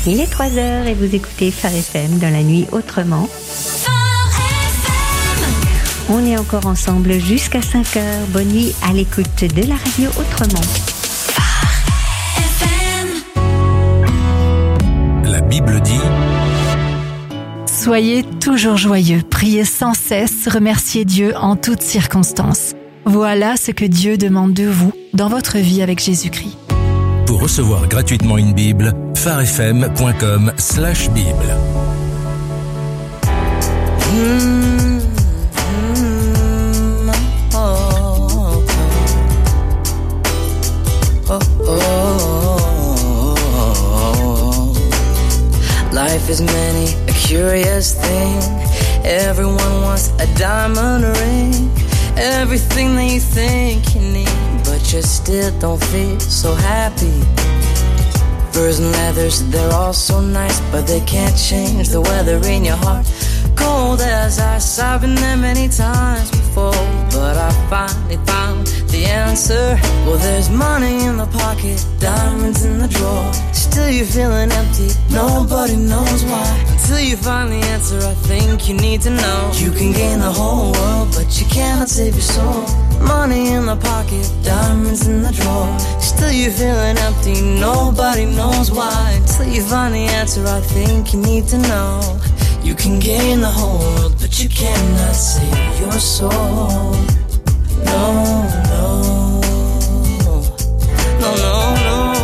Il est 3h et vous écoutez Phare FM dans la nuit autrement. On est encore ensemble jusqu'à 5h. Bonne nuit à l'écoute de la radio autrement. La Bible dit: Soyez toujours joyeux, priez sans cesse, remerciez Dieu en toutes circonstances. Voilà ce que Dieu demande de vous dans votre vie avec Jésus-Christ. Pour recevoir gratuitement une Bible, pharefm.com/Bible. Life is many a curious thing. Everyone wants a diamond ring. Everything that you think you need, but you still don't feel so happy. Furs and leathers, they're all so nice, but they can't change the weather in your heart. Cold as ice, I've been there many times before, but I finally found the answer. Well, there's money in the pocket, diamonds in the drawer. Still you're feeling empty, nobody knows why. Until you find the answer, I think you need to know. You can gain the whole world, but you cannot save your soul. Money in the pocket, diamonds in the drawer. Still you're feeling empty, nobody knows why. Until you find the answer, I think you need to know. You can gain the whole world, but you cannot save your soul. No, no, no, no, no.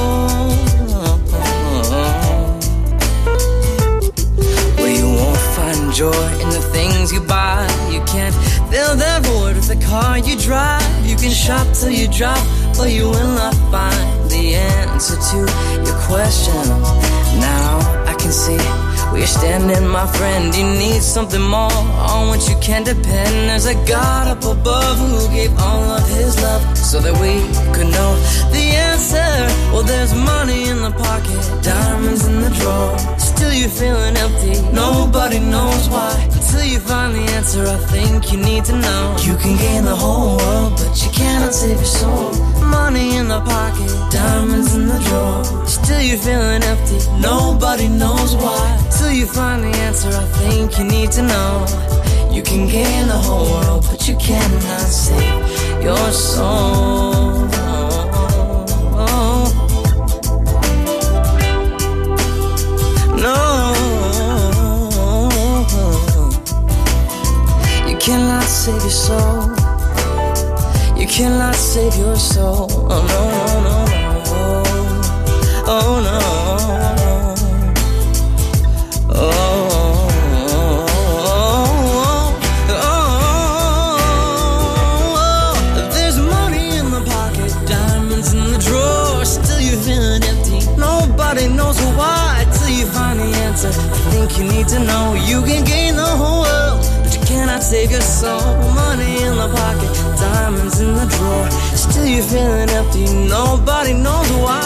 Well, you won't find joy in the things you buy. You can't fill that void with the car you drive. You can shop till you drop, but you will not find the answer to your questions. Now I can see where you're standing, my friend. You need something more on which you can depend. There's a God up above who gave all of his love so that we could know the answer. Well, there's money in the pocket, diamonds in the drawer. Still you're feeling empty, nobody knows why. Until you find the answer, I think you need to know. You can gain the whole world, but you cannot save your soul. Money in the pocket, diamonds in the drawer. Still you're feeling empty, nobody knows why. Till you find the answer, I think you need to know. You can gain the whole world, but you cannot save your soul. No, you cannot save your soul. You cannot save your soul. Oh no, no, no. Oh no. There's money in the pocket, diamonds in the drawer. Still you're feeling empty, nobody knows why. Till you find the answer, I think you need to know. You can gain the whole world, but you cannot save your soul. Money in the pocket, diamonds in the drawer. Still you're feeling empty, nobody knows why.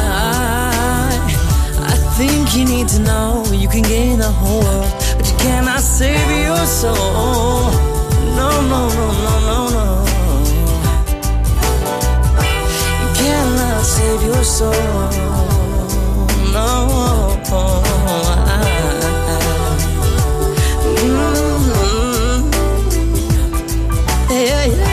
I think you need to know. You can gain the whole world, but you cannot save your soul. No, no, no, no, no, no. You cannot save your soul. No. Yeah, yeah.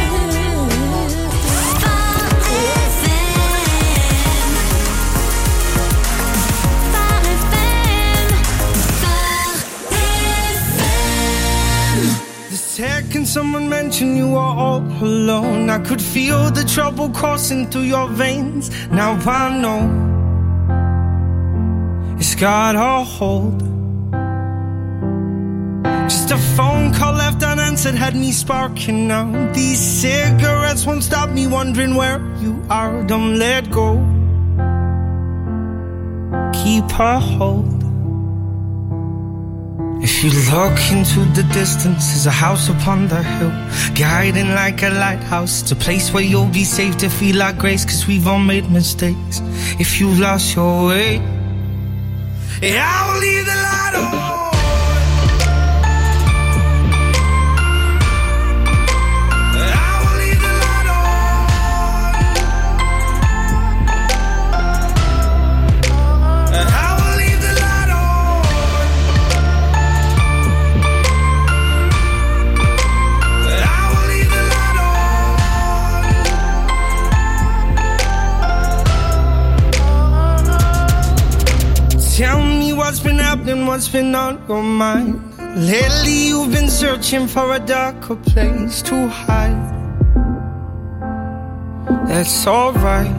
Can someone mention you are all alone? I could feel the trouble coursing through your veins. Now I know it's got a hold. Just a phone call left unanswered had me sparking now. These cigarettes won't stop me wondering where you are. Don't let go, keep a hold. If you look into the distance, there's a house upon the hill, guiding like a lighthouse. It's a place where you'll be safe to feel like grace, 'cause we've all made mistakes. If you've lost your way, yeah, I will leave the light on. I will leave what's been on your mind. Lately you've been searching for a darker place to hide. That's alright.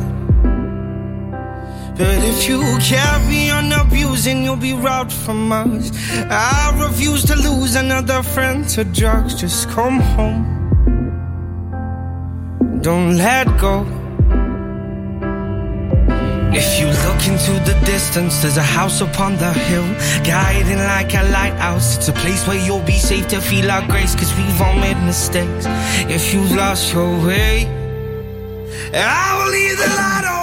But if you carry on abusing, you'll be robbed from us. I refuse to lose another friend to drugs. Just come home. Don't let go. If you look into the distance, there's a house upon the hill, guiding like a lighthouse. It's a place where you'll be safe to feel our grace, cause we've all made mistakes. If you've lost your way, I will leave the light on.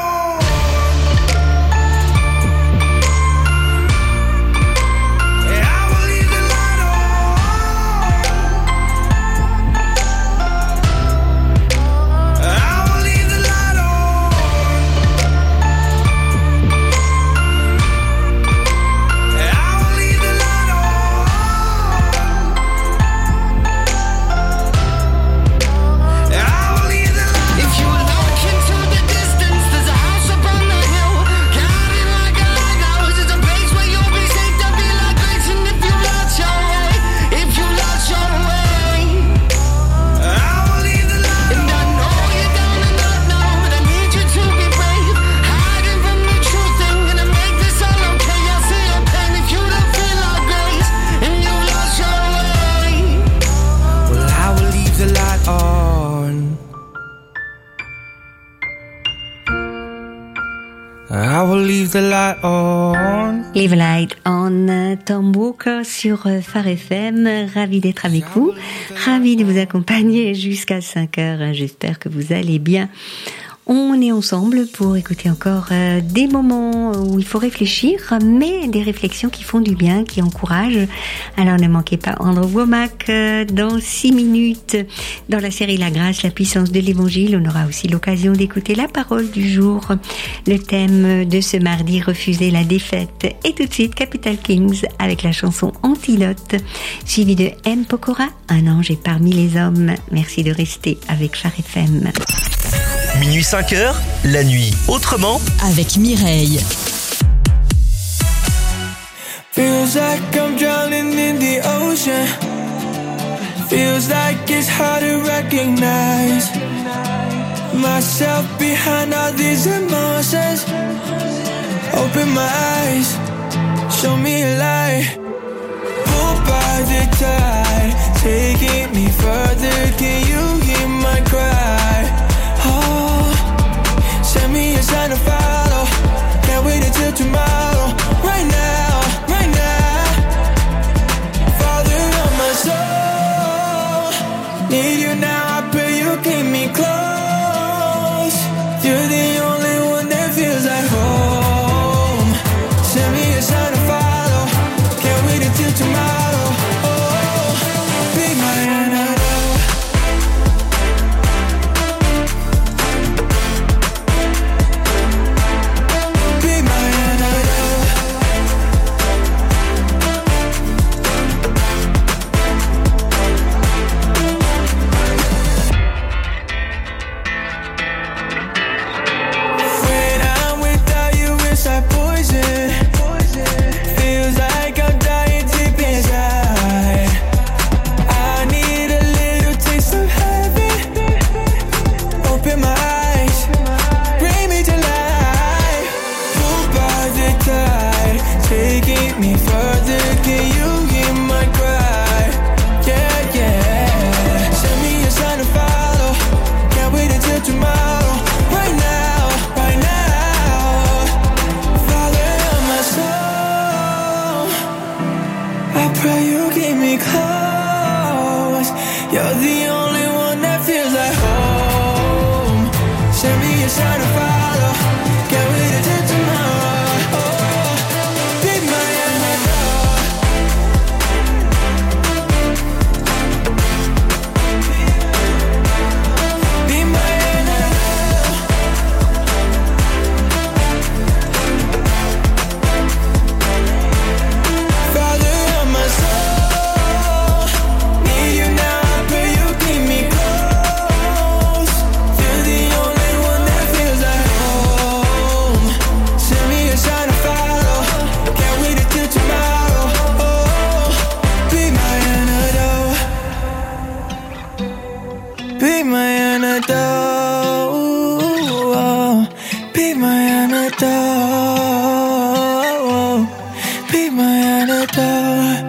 I will leave the light on. Leave the light on, Tom Walker sur Phare FM. Ravi d'être avec vous. Ravi de vous accompagner jusqu'à 5 heures. J'espère que vous allez bien. On est ensemble pour écouter encore des moments où il faut réfléchir, mais des réflexions qui font du bien, qui encouragent. Alors ne manquez pas Andrew Womack dans 6 minutes. Dans la série La Grâce, la puissance de l'Évangile, on aura aussi l'occasion d'écouter la parole du jour. Le thème de ce mardi, refuser la défaite. Et tout de suite, Capital Kings avec la chanson Antilote, suivi de M. Pokora, Un ange est parmi les hommes. Merci de rester avec Phare FM. Minuit 5h, la nuit autrement avec Mireille. Feels like I'm drowning in the ocean. Feels like it's hard to recognize myself behind all these emotions. Open my eyes, show me a light. Pulled by the tide, taking me further. Can you hear my cry? Oh, send me a sign to follow. Can't wait until tomorrow. Right now, right now. Father of my soul, need you now. I pray you keep me close. You're the only one that feels like home. Send me a sign to follow. Can't wait until tomorrow. Oh, be my antidote. Feels like antidote. Be my antidote. Be my antidote.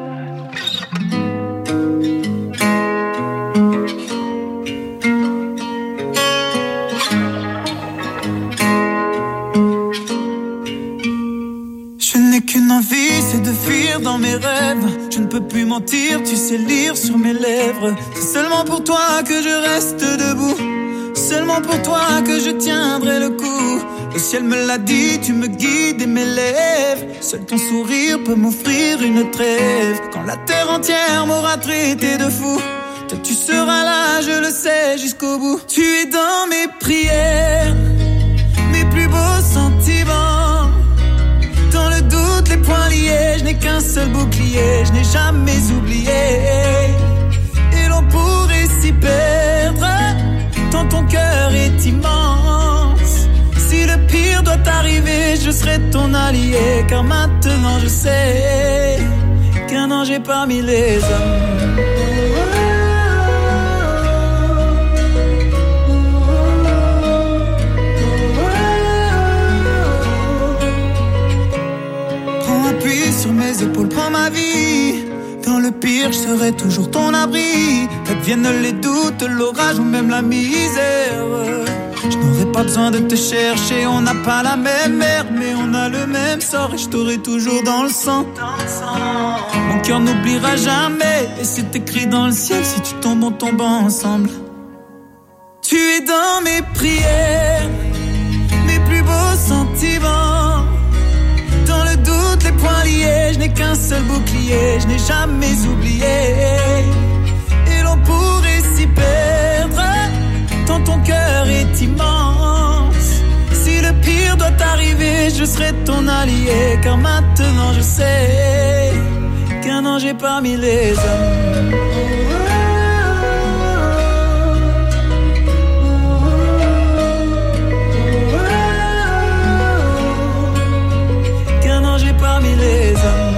Qu'une envie, c'est de fuir dans mes rêves. Je ne peux plus mentir, tu sais lire sur mes lèvres. C'est seulement pour toi que je reste debout. Seulement pour toi que je tiendrai le coup. Le ciel me l'a dit, tu me guides et m'élèves. Seul ton sourire peut m'offrir une trêve. Quand la terre entière m'aura traité de fou, toi tu seras là, je le sais, jusqu'au bout. Tu es dans mes prières, mes plus beaux sentiments. Dans le doute, les poings liés, je n'ai qu'un seul bouclier, je n'ai jamais oublié. Et l'on pourrait s'y perdre, tant ton cœur est immense. Si le pire doit arriver, je serai ton allié, car maintenant je sais qu'un ange est parmi les hommes. Sur mes épaules, prends ma vie. Dans le pire, je serai toujours ton abri. Qu'adviennent les doutes, l'orage ou même la misère. Je n'aurai pas besoin de te chercher. On n'a pas la même mère, mais on a le même sort. Et je t'aurai toujours dans le sang. Mon cœur n'oubliera jamais. Et c'est écrit dans le ciel, si tu tombes, on tombe ensemble. Tu es dans mes prières, mes plus beaux sentiments. Dans le doute, les poings liés, je n'ai qu'un seul bouclier, je n'ai jamais oublié. Et l'on pourrait s'y perdre, tant ton cœur est immense. Si le pire doit arriver, je serai ton allié, car maintenant je sais qu'un ange est parmi les hommes. Parmi les hommes.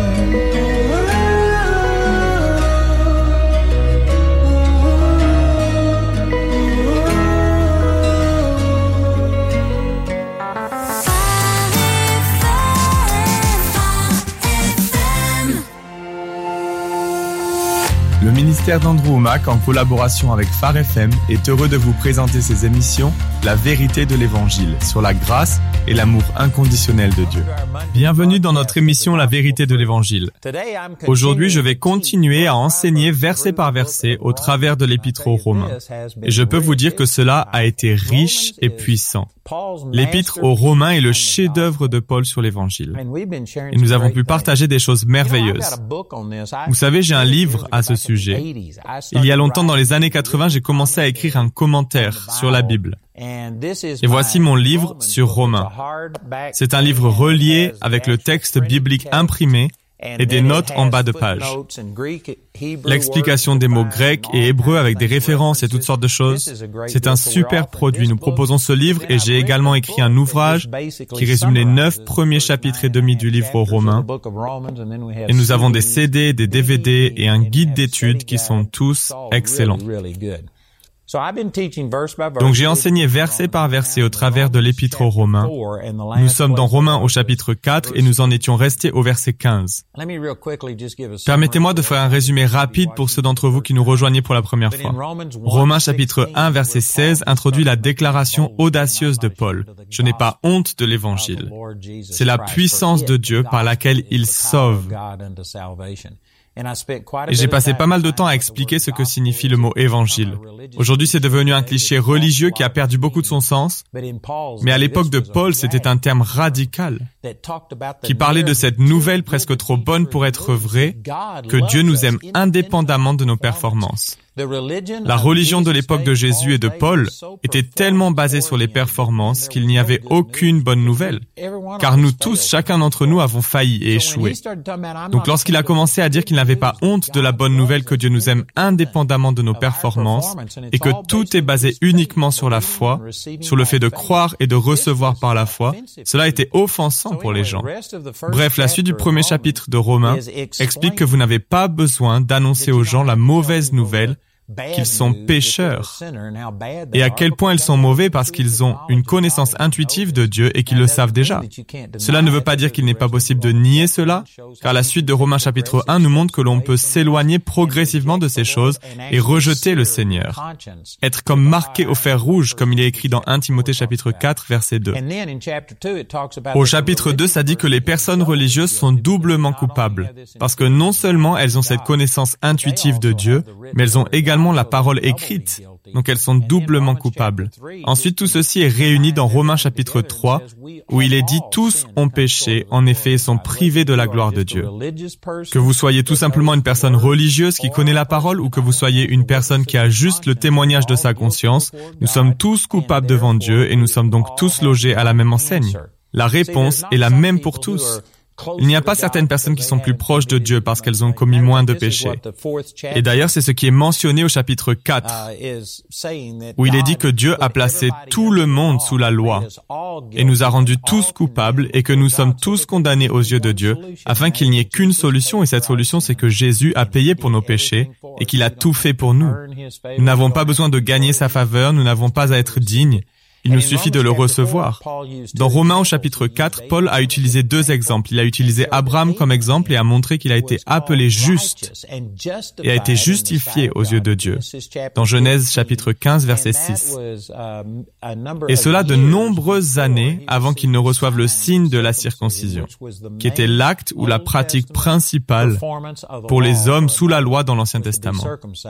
Le ministère d'Andrew Wommack, en collaboration avec Phare FM, est heureux de vous présenter ses émissions La vérité de l'Évangile, sur la grâce et l'amour inconditionnel de Dieu. Bienvenue dans notre émission La vérité de l'Évangile. Aujourd'hui, je vais continuer à enseigner verset par verset au travers de l'Épître aux Romains. Et je peux vous dire que cela a été riche et puissant. L'Épître aux Romains est le chef-d'œuvre de Paul sur l'Évangile. Et nous avons pu partager des choses merveilleuses. Vous savez, j'ai un livre à ce sujet. Il y a longtemps, dans les années 80, j'ai commencé à écrire un commentaire sur la Bible. Et voici mon livre sur Romains. C'est un livre relié avec le texte biblique imprimé et des notes en bas de page. L'explication des mots grecs et hébreux avec des références et toutes sortes de choses. C'est un super produit. Nous proposons ce livre et j'ai également écrit un ouvrage qui résume les 9 premiers chapitres et demi du livre aux Romains. Et nous avons des CD, des DVD et un guide d'études qui sont tous excellents. Donc j'ai enseigné verset par verset au travers de l'Épître aux Romains. Nous sommes dans Romains au chapitre 4 et nous en étions restés au verset 15. Permettez-moi de faire un résumé rapide pour ceux d'entre vous qui nous rejoignez pour la première fois. Romains chapitre 1 verset 16 introduit la déclaration audacieuse de Paul. Je n'ai pas honte de l'Évangile. C'est la puissance de Dieu par laquelle il sauve. Et j'ai passé pas mal de temps à expliquer ce que signifie le mot évangile. Aujourd'hui, c'est devenu un cliché religieux qui a perdu beaucoup de son sens. Mais à l'époque de Paul, c'était un terme radical qui parlait de cette nouvelle presque trop bonne pour être vraie, que Dieu nous aime indépendamment de nos performances. La religion de l'époque de Jésus et de Paul était tellement basée sur les performances qu'il n'y avait aucune bonne nouvelle. Car nous tous, chacun d'entre nous, avons failli et échoué. Donc lorsqu'il a commencé à dire qu'il n'avait pas honte de la bonne nouvelle que Dieu nous aime indépendamment de nos performances et que tout est basé uniquement sur la foi, sur le fait de croire et de recevoir par la foi, cela était offensant pour les gens. Bref, la suite du premier chapitre de Romains explique que vous n'avez pas besoin d'annoncer aux gens la mauvaise nouvelle, qu'ils sont pécheurs et à quel point ils sont mauvais parce qu'ils ont une connaissance intuitive de Dieu et qu'ils le savent déjà. Cela ne veut pas dire qu'il n'est pas possible de nier cela, car la suite de Romains chapitre 1 nous montre que l'on peut s'éloigner progressivement de ces choses et rejeter le Seigneur. Être comme marqué au fer rouge, comme il est écrit dans 1 Timothée chapitre 4, verset 2. Au chapitre 2, ça dit que les personnes religieuses sont doublement coupables, parce que non seulement elles ont cette connaissance intuitive de Dieu, mais elles ont également la parole écrite, donc elles sont doublement coupables. Ensuite, tout ceci est réuni dans Romains chapitre 3, où il est dit « Tous ont péché, en effet, et sont privés de la gloire de Dieu ». Que vous soyez tout simplement une personne religieuse qui connaît la parole, ou que vous soyez une personne qui a juste le témoignage de sa conscience, nous sommes tous coupables devant Dieu, et nous sommes donc tous logés à la même enseigne. La réponse est la même pour tous. Il n'y a pas certaines personnes qui sont plus proches de Dieu parce qu'elles ont commis moins de péchés. Et d'ailleurs, c'est ce qui est mentionné au chapitre 4, où il est dit que Dieu a placé tout le monde sous la loi et nous a rendus tous coupables et que nous sommes tous condamnés aux yeux de Dieu, afin qu'il n'y ait qu'une solution, et cette solution, c'est que Jésus a payé pour nos péchés et qu'il a tout fait pour nous. Nous n'avons pas besoin de gagner sa faveur, nous n'avons pas à être dignes. Il nous suffit de le recevoir. Dans Romains au chapitre 4, Paul a utilisé deux exemples. Il a utilisé Abraham comme exemple et a montré qu'il a été appelé juste et a été justifié aux yeux de Dieu. Dans Genèse chapitre 15, verset 6. Et cela de nombreuses années avant qu'il ne reçoive le signe de la circoncision, qui était l'acte ou la pratique principale pour les hommes sous la loi dans l'Ancien Testament.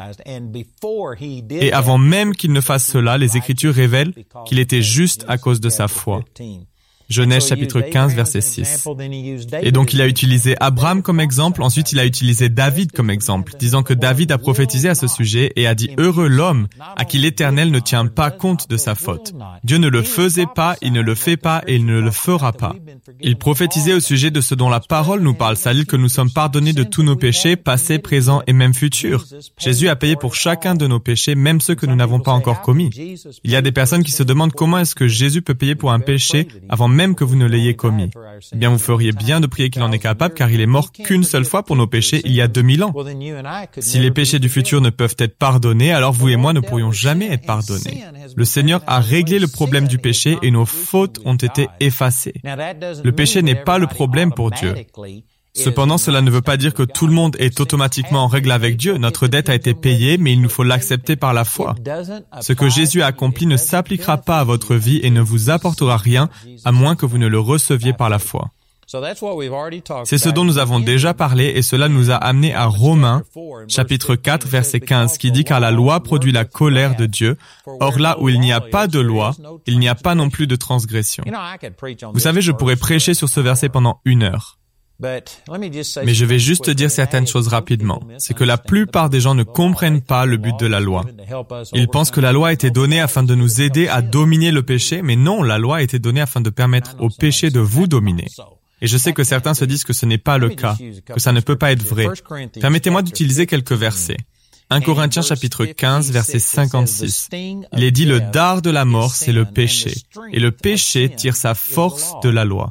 Et avant même qu'il ne fasse cela, les Écritures révèlent qu'il était juste à cause de sa foi. Genèse chapitre 15, verset 6. Et donc il a utilisé Abraham comme exemple, ensuite il a utilisé David comme exemple, disant que David a prophétisé à ce sujet et a dit « Heureux l'homme à qui l'Éternel ne tient pas compte de sa faute. Dieu ne le faisait pas, il ne le fait pas et il ne le fera pas. » Il prophétisait au sujet de ce dont la parole nous parle, c'est-à-dire que nous sommes pardonnés de tous nos péchés, passés, présents et même futurs. Jésus a payé pour chacun de nos péchés, même ceux que nous n'avons pas encore commis. Il y a des personnes qui se demandent comment est-ce que Jésus peut payer pour un péché avant même que vous ne l'ayez commis. Eh bien, vous feriez bien de prier qu'il en est capable, car il est mort qu'une seule fois pour nos péchés il y a 2000 ans. Si les péchés du futur ne peuvent être pardonnés, alors vous et moi ne pourrions jamais être pardonnés. Le Seigneur a réglé le problème du péché et nos fautes ont été effacées. Le péché n'est pas le problème pour Dieu. Cependant, cela ne veut pas dire que tout le monde est automatiquement en règle avec Dieu. Notre dette a été payée, mais il nous faut l'accepter par la foi. Ce que Jésus a accompli ne s'appliquera pas à votre vie et ne vous apportera rien, à moins que vous ne le receviez par la foi. C'est ce dont nous avons déjà parlé et cela nous a amené à Romains, chapitre 4, verset 15, qui dit « Car la loi produit la colère de Dieu. Or là où il n'y a pas de loi, il n'y a pas non plus de transgression. » Vous savez, je pourrais prêcher sur ce verset pendant 1 heure. Mais je vais juste dire certaines choses rapidement. C'est que la plupart des gens ne comprennent pas le but de la loi. Ils pensent que la loi a été donnée afin de nous aider à dominer le péché, mais non, la loi a été donnée afin de permettre au péché de vous dominer. Et je sais que certains se disent que ce n'est pas le cas, que ça ne peut pas être vrai. Permettez-moi d'utiliser quelques versets. 1 Corinthiens chapitre 15, verset 56. Il est dit « Le dard de la mort, c'est le péché, et le péché tire sa force de la loi. »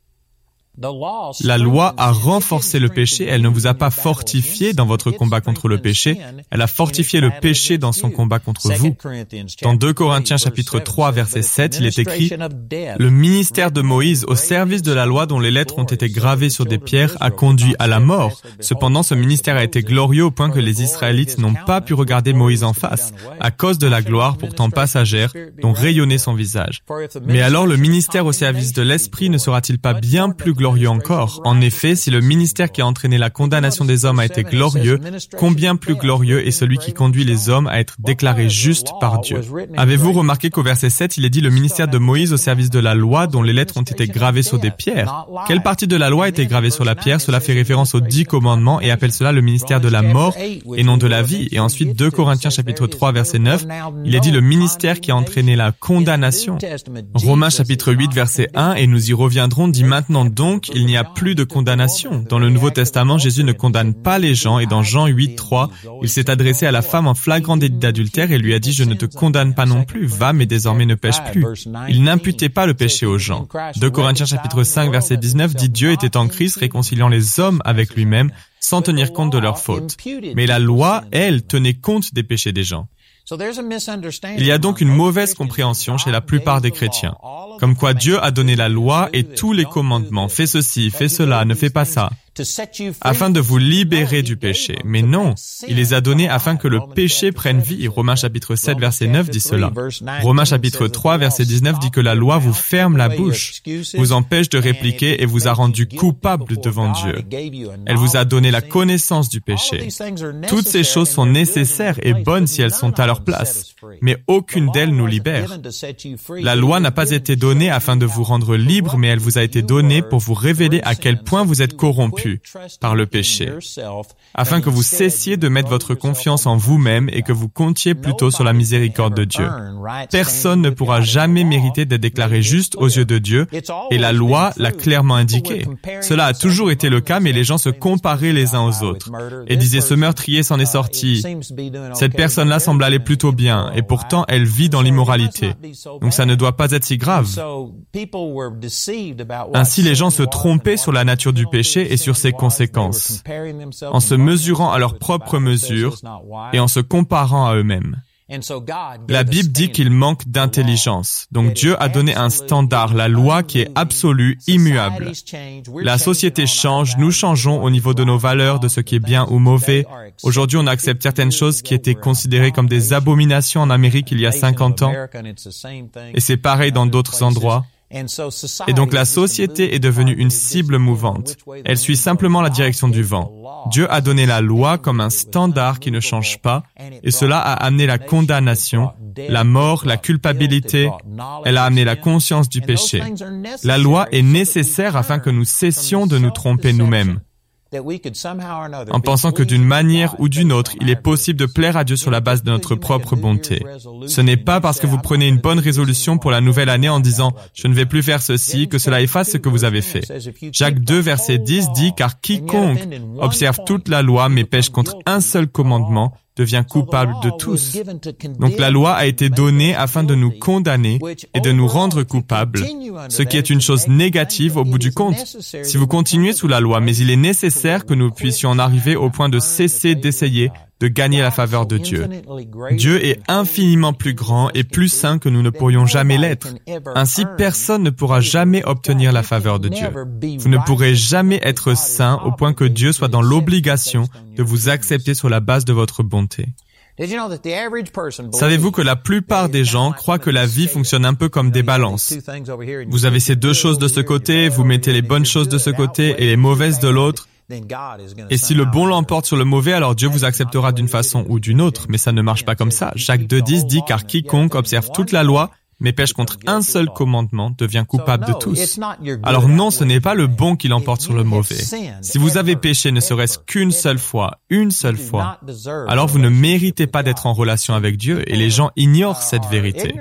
La loi a renforcé le péché, elle ne vous a pas fortifié dans votre combat contre le péché, elle a fortifié le péché dans son combat contre vous. Dans 2 Corinthiens chapitre 3 verset 7, il est écrit « Le ministère de Moïse au service de la loi dont les lettres ont été gravées sur des pierres a conduit à la mort. Cependant, ce ministère a été glorieux au point que les Israélites n'ont pas pu regarder Moïse en face, à cause de la gloire pourtant passagère dont rayonnait son visage. Mais alors le ministère au service de l'Esprit ne sera-t-il pas bien plus glorieux encore. En effet, si le ministère qui a entraîné la condamnation des hommes a été glorieux, combien plus glorieux est celui qui conduit les hommes à être déclarés justes par Dieu. Avez-vous remarqué qu'au verset 7, il est dit le ministère de Moïse au service de la loi dont les lettres ont été gravées sur des pierres. Quelle partie de la loi a été gravée sur la pierre? Cela fait référence aux 10 commandements et appelle cela le ministère de la mort et non de la vie. Et ensuite, 2 Corinthiens chapitre 3 verset 9, il est dit le ministère qui a entraîné la condamnation. Romains chapitre 8 verset 1, et nous y reviendrons, dit maintenant donc, il n'y a plus de condamnation. Dans le Nouveau Testament, Jésus ne condamne pas les gens et dans Jean 8, 3, il s'est adressé à la femme en flagrant délit d'adultère et lui a dit « Je ne te condamne pas non plus, va mais désormais ne pêche plus ». Il n'imputait pas le péché aux gens. 2 Corinthiens chapitre 5 verset 19 dit « Dieu était en Christ réconciliant les hommes avec lui-même sans tenir compte de leurs fautes. Mais la loi, elle, tenait compte des péchés des gens. Il y a donc une mauvaise compréhension chez la plupart des chrétiens, comme quoi Dieu a donné la loi et tous les commandements, fais ceci, fais cela, ne fais pas ça, afin de vous libérer du péché. Mais non, il les a donnés afin que le péché prenne vie. Romains chapitre 7, verset 9 dit cela. Romains chapitre 3, verset 19 dit que la loi vous ferme la bouche, vous empêche de répliquer et vous a rendu coupable devant Dieu. Elle vous a donné la connaissance du péché. Toutes ces choses sont nécessaires et bonnes si elles sont à leur place, mais aucune d'elles nous libère. La loi n'a pas été donnée afin de vous rendre libre, mais elle vous a été donnée pour vous révéler à quel point vous êtes corrompu par le péché, afin que vous cessiez de mettre votre confiance en vous-même et que vous comptiez plutôt sur la miséricorde de Dieu. Personne ne pourra jamais mériter d'être déclaré juste aux yeux de Dieu, et la loi l'a clairement indiqué. Cela a toujours été le cas, mais les gens se comparaient les uns aux autres et disaient « Ce meurtrier s'en est sorti, cette personne-là semble aller plutôt bien, et pourtant elle vit dans l'immoralité. Donc ça ne doit pas être si grave. » Ainsi les gens se trompaient sur la nature du péché et sur ses conséquences, en se mesurant à leur propre mesure et en se comparant à eux-mêmes. La Bible dit qu'il manque d'intelligence. Donc Dieu a donné un standard, la loi qui est absolue, immuable. La société change, nous changeons au niveau de nos valeurs, de ce qui est bien ou mauvais. Aujourd'hui, on accepte certaines choses qui étaient considérées comme des abominations en Amérique il y a 50 ans. Et c'est pareil dans d'autres endroits. Et donc la société est devenue une cible mouvante. Elle suit simplement la direction du vent. Dieu a donné la loi comme un standard qui ne change pas, et cela a amené la condamnation, la mort, la culpabilité. Elle a amené la conscience du péché. La loi est nécessaire afin que nous cessions de nous tromper nous-mêmes, en pensant que d'une manière ou d'une autre, il est possible de plaire à Dieu sur la base de notre propre bonté. Ce n'est pas parce que vous prenez une bonne résolution pour la nouvelle année en disant « Je ne vais plus faire ceci » que cela efface ce que vous avez fait. Jacques 2, verset 10 dit « Car quiconque observe toute la loi mais pêche contre un seul commandement, devient coupable de tous. » Donc la loi a été donnée afin de nous condamner et de nous rendre coupables, ce qui est une chose négative au bout du compte. Si vous continuez sous la loi, mais il est nécessaire que nous puissions en arriver au point de cesser d'essayer de gagner la faveur de Dieu. Dieu est infiniment plus grand et plus saint que nous ne pourrions jamais l'être. Ainsi, personne ne pourra jamais obtenir la faveur de Dieu. Vous ne pourrez jamais être saint au point que Dieu soit dans l'obligation de vous accepter sur la base de votre bonté. Savez-vous que la plupart des gens croient que la vie fonctionne un peu comme des balances? Vous avez ces deux choses de ce côté, vous mettez les bonnes choses de ce côté et les mauvaises de l'autre. Et si le bon l'emporte sur le mauvais, alors Dieu vous acceptera d'une façon ou d'une autre, mais ça ne marche pas comme ça. Jacques 2,10 dit « Car quiconque observe toute la loi, mais pêche contre un seul commandement, devient coupable de tous. » Alors non, ce n'est pas le bon qui l'emporte sur le mauvais. Si vous avez péché ne serait-ce qu'une seule fois, alors vous ne méritez pas d'être en relation avec Dieu, et les gens ignorent cette vérité.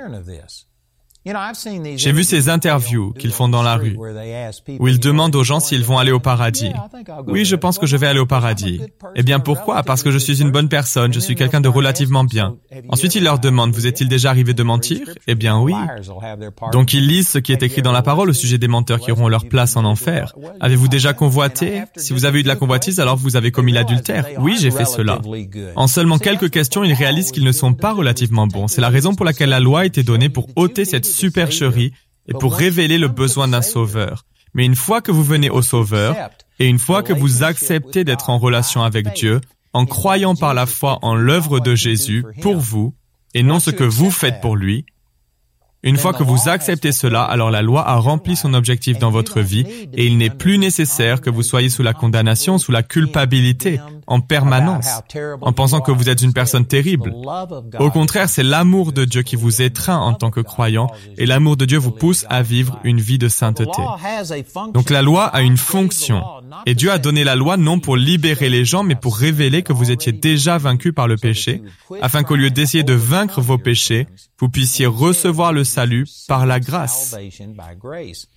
J'ai vu ces interviews qu'ils font dans la rue, où ils demandent aux gens s'ils vont aller au paradis. Oui, je pense que je vais aller au paradis. Eh bien, pourquoi? Parce que je suis une bonne personne, je suis quelqu'un de relativement bien. Ensuite, ils leur demandent, vous est-il déjà arrivé de mentir? Eh bien, oui. Donc, ils lisent ce qui est écrit dans la parole au sujet des menteurs qui auront leur place en enfer. Avez-vous déjà convoité? Si vous avez eu de la convoitise, alors vous avez commis l'adultère. Oui, j'ai fait cela. En seulement quelques questions, ils réalisent qu'ils ne sont pas relativement bons. C'est la raison pour laquelle la loi a été donnée pour ôter cette supercherie et pour révéler le besoin d'un sauveur. Mais une fois que vous venez au sauveur, et une fois que vous acceptez d'être en relation avec Dieu, en croyant par la foi en l'œuvre de Jésus pour vous, et non ce que vous faites pour lui, une fois que vous acceptez cela, alors la loi a rempli son objectif dans votre vie et il n'est plus nécessaire que vous soyez sous la condamnation, sous la culpabilité, en permanence, en pensant que vous êtes une personne terrible. Au contraire, c'est l'amour de Dieu qui vous étreint en tant que croyant et l'amour de Dieu vous pousse à vivre une vie de sainteté. Donc la loi a une fonction et Dieu a donné la loi non pour libérer les gens, mais pour révéler que vous étiez déjà vaincus par le péché, afin qu'au lieu d'essayer de vaincre vos péchés, vous puissiez recevoir le salut par la grâce.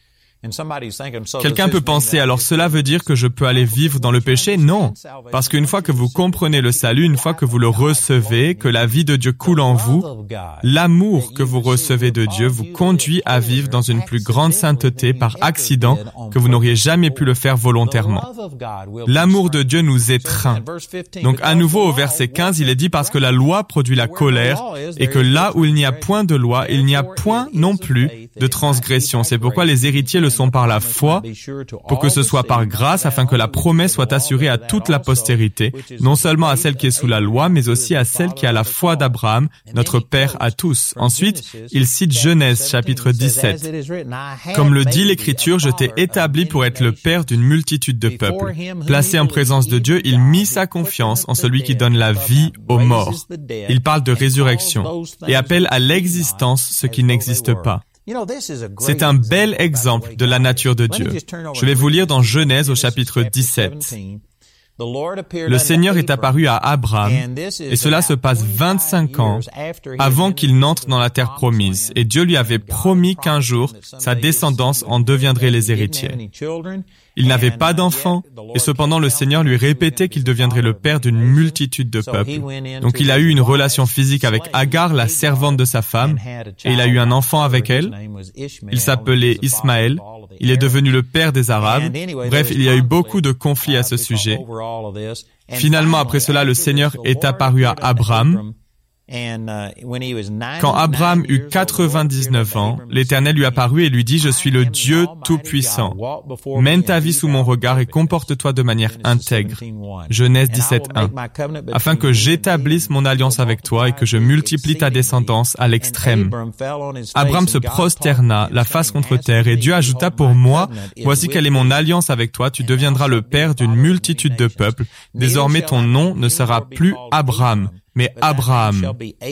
Quelqu'un peut penser, alors cela veut dire que je peux aller vivre dans le péché? Non, parce qu'une fois que vous comprenez le salut, une fois que vous le recevez, que la vie de Dieu coule en vous, l'amour que vous recevez de Dieu vous conduit à vivre dans une plus grande sainteté par accident que vous n'auriez jamais pu le faire volontairement. L'amour de Dieu nous étreint. Donc à nouveau au verset 15, il est dit parce que la loi produit la colère et que là où il n'y a point de loi, il n'y a point non plus de transgression. C'est pourquoi les héritiers le sont par la foi, pour que ce soit par grâce, afin que la promesse soit assurée à toute la postérité, non seulement à celle qui est sous la loi, mais aussi à celle qui a la foi d'Abraham, notre Père à tous. Ensuite, il cite Genèse, chapitre 17. Comme le dit l'Écriture, je t'ai établi pour être le père d'une multitude de peuples. Placé en présence de Dieu, il mit sa confiance en celui qui donne la vie aux morts. Il parle de résurrection et appelle à l'existence ce qui n'existe pas. C'est un bel exemple de la nature de Dieu. Je vais vous lire dans Genèse au chapitre 17. Le Seigneur est apparu à Abraham, et cela se passe 25 ans avant qu'il n'entre dans la terre promise. Et Dieu lui avait promis qu'un jour, sa descendance en deviendrait les héritiers. Il n'avait pas d'enfant, et cependant le Seigneur lui répétait qu'il deviendrait le père d'une multitude de peuples. Donc il a eu une relation physique avec Agar, la servante de sa femme, et il a eu un enfant avec elle. Il s'appelait Ismaël. Il est devenu le père des Arabes. Bref, il y a eu beaucoup de conflits à ce sujet. Finalement, après cela, le Seigneur est apparu à Abraham. Quand Abraham eut 99 ans, l'Éternel lui apparut et lui dit « Je suis le Dieu Tout-Puissant. Mène ta vie sous mon regard et comporte-toi de manière intègre. » Genèse 17:1. Afin que j'établisse mon alliance avec toi et que je multiplie ta descendance à l'extrême. Abraham se prosterna, la face contre terre, et Dieu ajouta pour moi « Voici quelle est mon alliance avec toi, tu deviendras le père d'une multitude de peuples. Désormais ton nom ne sera plus Abraham, mais Abraham. »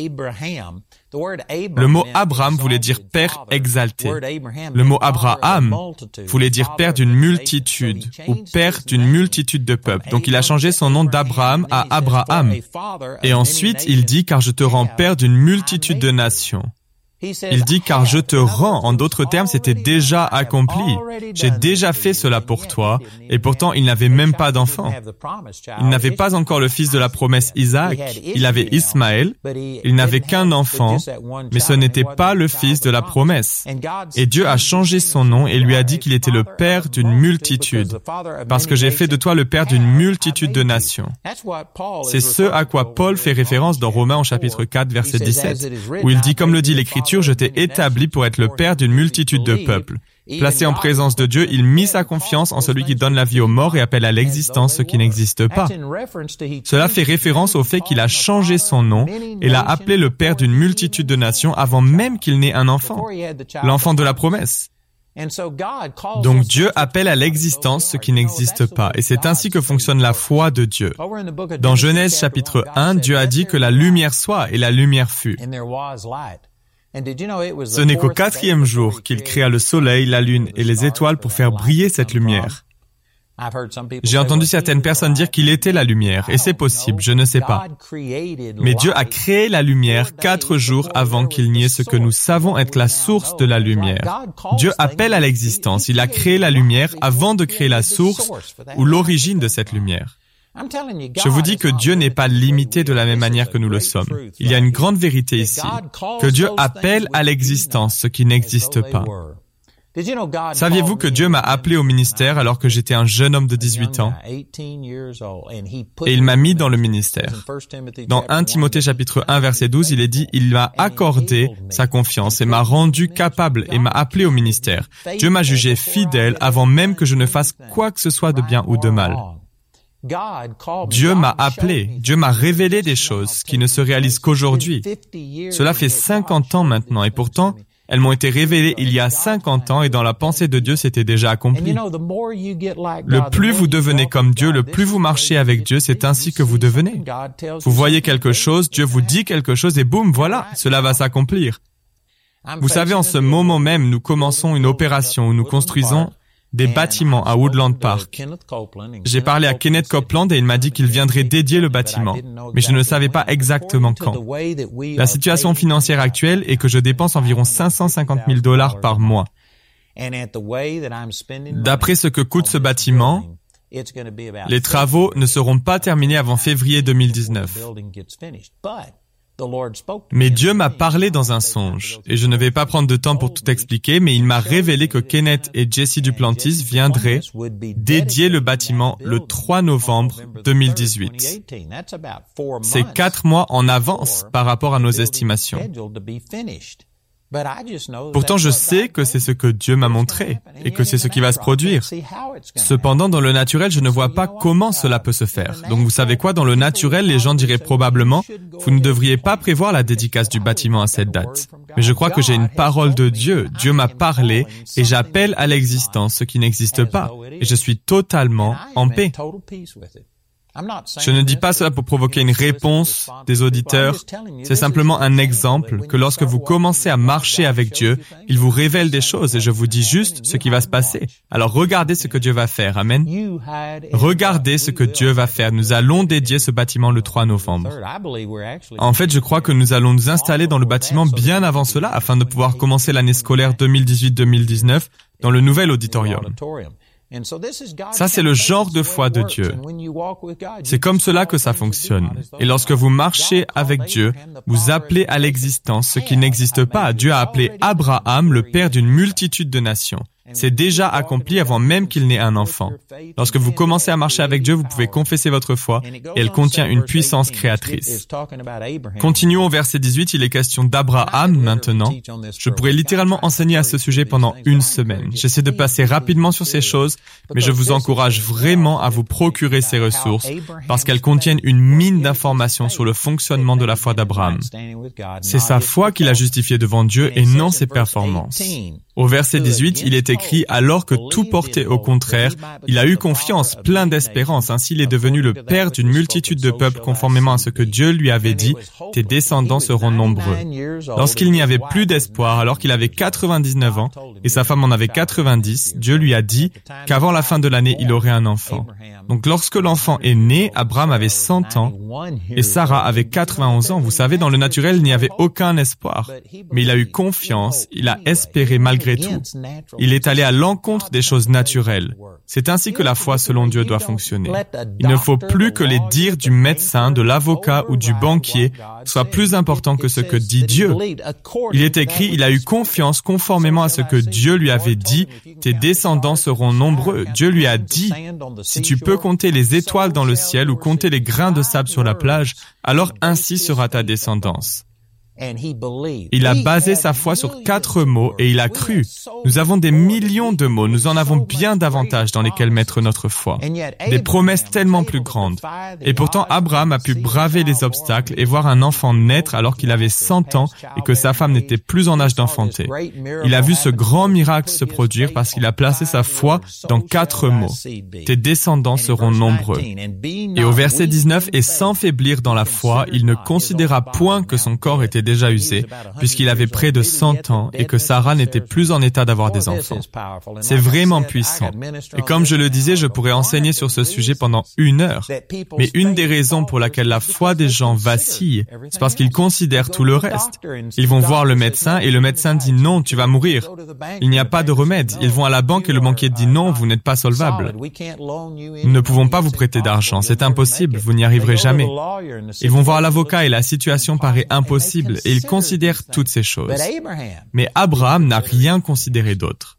Le mot Abraham voulait dire père exalté. Le mot Abraham voulait dire père d'une multitude ou père d'une multitude de peuples. Donc il a changé son nom d'Abraham à Abraham. Et ensuite il dit car je te rends père d'une multitude de nations. Il dit, car je te rends. En d'autres termes, c'était déjà accompli. J'ai déjà fait cela pour toi. Et pourtant, il n'avait même pas d'enfant. Il n'avait pas encore le fils de la promesse Isaac. Il avait Ismaël. Il n'avait qu'un enfant. Mais ce n'était pas le fils de la promesse. Et Dieu a changé son nom et lui a dit qu'il était le père d'une multitude. Parce que j'ai fait de toi le père d'une multitude de nations. C'est ce à quoi Paul fait référence dans Romains au chapitre 4, verset 17, où il dit, comme le dit l'Écriture, je t'ai établi pour être le père d'une multitude de peuples. Placé en présence de Dieu, il mit sa confiance en celui qui donne la vie aux morts et appelle à l'existence ce qui n'existe pas. Cela fait référence au fait qu'il a changé son nom et l'a appelé le père d'une multitude de nations avant même qu'il n'ait un enfant, l'enfant de la promesse. Donc Dieu appelle à l'existence ce qui n'existe pas, et c'est ainsi que fonctionne la foi de Dieu. Dans Genèse chapitre 1, Dieu a dit que la lumière soit, et la lumière fut. Ce n'est qu'au 4e jour qu'il créa le soleil, la lune et les étoiles pour faire briller cette lumière. J'ai entendu certaines personnes dire qu'il était la lumière, et c'est possible, je ne sais pas. Mais Dieu a créé la lumière 4 jours avant qu'il n'y ait ce que nous savons être la source de la lumière. Dieu appelle à l'existence, il a créé la lumière avant de créer la source ou l'origine de cette lumière. Je vous dis que Dieu n'est pas limité de la même manière que nous le sommes. Il y a une grande vérité ici, que Dieu appelle à l'existence ce qui n'existe pas. Saviez-vous que Dieu m'a appelé au ministère alors que j'étais un jeune homme de 18 ans? Et il m'a mis dans le ministère. Dans 1 Timothée chapitre 1 verset 12, il est dit, il m'a accordé sa confiance et m'a rendu capable et m'a appelé au ministère. Dieu m'a jugé fidèle avant même que je ne fasse quoi que ce soit de bien ou de mal. Dieu m'a appelé, Dieu m'a révélé des choses qui ne se réalisent qu'aujourd'hui. Cela fait 50 ans maintenant et pourtant, elles m'ont été révélées il y a 50 ans et dans la pensée de Dieu, c'était déjà accompli. Le plus vous devenez comme Dieu, le plus vous marchez avec Dieu, c'est ainsi que vous devenez. Vous voyez quelque chose, Dieu vous dit quelque chose et boum, voilà, cela va s'accomplir. Vous savez, en ce moment même, nous commençons une opération où nous construisons des bâtiments à Woodland Park. J'ai parlé à Kenneth Copeland et il m'a dit qu'il viendrait dédier le bâtiment, mais je ne savais pas exactement quand. La situation financière actuelle est que je dépense environ $550,000 par mois. D'après ce que coûte ce bâtiment, les travaux ne seront pas terminés avant février 2019. Mais Dieu m'a parlé dans un songe, et je ne vais pas prendre de temps pour tout expliquer, mais il m'a révélé que Kenneth et Jesse Duplantis viendraient dédier le bâtiment le 3 novembre 2018. C'est 4 mois en avance par rapport à nos estimations. Pourtant, je sais que c'est ce que Dieu m'a montré et que c'est ce qui va se produire. Cependant, dans le naturel, je ne vois pas comment cela peut se faire. Donc, vous savez quoi? Dans le naturel, les gens diraient probablement, vous ne devriez pas prévoir la dédicace du bâtiment à cette date. Mais je crois que j'ai une parole de Dieu. Dieu m'a parlé et j'appelle à l'existence ce qui n'existe pas. Et je suis totalement en paix. Je ne dis pas cela pour provoquer une réponse des auditeurs. C'est simplement un exemple que lorsque vous commencez à marcher avec Dieu, il vous révèle des choses et je vous dis juste ce qui va se passer. Alors regardez ce que Dieu va faire. Amen. Regardez ce que Dieu va faire. Nous allons dédier ce bâtiment le 3 novembre. En fait, je crois que nous allons nous installer dans le bâtiment bien avant cela afin de pouvoir commencer l'année scolaire 2018-2019 dans le nouvel auditorium. Ça, c'est le genre de foi de Dieu. C'est comme cela que ça fonctionne. Et lorsque vous marchez avec Dieu, vous appelez à l'existence ce qui n'existe pas. Dieu a appelé Abraham le père d'une multitude de nations. C'est déjà accompli avant même qu'il n'ait un enfant. Lorsque vous commencez à marcher avec Dieu, vous pouvez confesser votre foi et elle contient une puissance créatrice. Continuons au verset 18, il est question d'Abraham maintenant. Je pourrais littéralement enseigner à ce sujet pendant une semaine. J'essaie de passer rapidement sur ces choses, mais je vous encourage vraiment à vous procurer ces ressources parce qu'elles contiennent une mine d'informations sur le fonctionnement de la foi d'Abraham. C'est sa foi qui l'a justifié devant Dieu et non ses performances. Au verset 18, il est écrit « Alors que tout portait au contraire, il a eu confiance, plein d'espérance. Ainsi, il est devenu le père d'une multitude de peuples conformément à ce que Dieu lui avait dit. Tes descendants seront nombreux. » Lorsqu'il n'y avait plus d'espoir, alors qu'il avait 99 ans et sa femme en avait 90, Dieu lui a dit qu'avant la fin de l'année, il aurait un enfant. Donc lorsque l'enfant est né, Abraham avait 100 ans et Sarah avait 91 ans. Vous savez, dans le naturel, il n'y avait aucun espoir. Mais il a eu confiance, il a espéré malgré tout. Il est allé à l'encontre des choses naturelles. C'est ainsi que la foi selon Dieu doit fonctionner. Il ne faut plus que les dires du médecin, de l'avocat ou du banquier soient plus importants que ce que dit Dieu. Il est écrit, il a eu confiance conformément à ce que Dieu lui avait dit, tes descendants seront nombreux. Dieu lui a dit, si tu peux compter les étoiles dans le ciel ou compter les grains de sable sur la plage, alors ainsi sera ta descendance. Il a basé sa foi sur 4 mots et il a cru. Nous avons des millions de mots, nous en avons bien davantage dans lesquels mettre notre foi. Des promesses tellement plus grandes. Et pourtant, Abraham a pu braver les obstacles et voir un enfant naître alors qu'il avait 100 ans et que sa femme n'était plus en âge d'enfanter. Il a vu ce grand miracle se produire parce qu'il a placé sa foi dans 4 mots. Tes descendants seront nombreux. Et au verset 19, et sans faiblir dans la foi, il ne considéra point que son corps était déjà usé, puisqu'il avait près de 100 ans et que Sarah n'était plus en état d'avoir des enfants. C'est vraiment puissant. Et comme je le disais, je pourrais enseigner sur ce sujet pendant 1 heure. Mais une des raisons pour laquelle la foi des gens vacille, c'est parce qu'ils considèrent tout le reste. Ils vont voir le médecin et le médecin dit non, tu vas mourir. Il n'y a pas de remède. Ils vont à la banque et le banquier dit non, vous n'êtes pas solvable. Nous ne pouvons pas vous prêter d'argent. C'est impossible. Vous n'y arriverez jamais. Ils vont voir l'avocat et la situation paraît impossible. Et il considère toutes ces choses. Mais Abraham n'a rien considéré d'autre.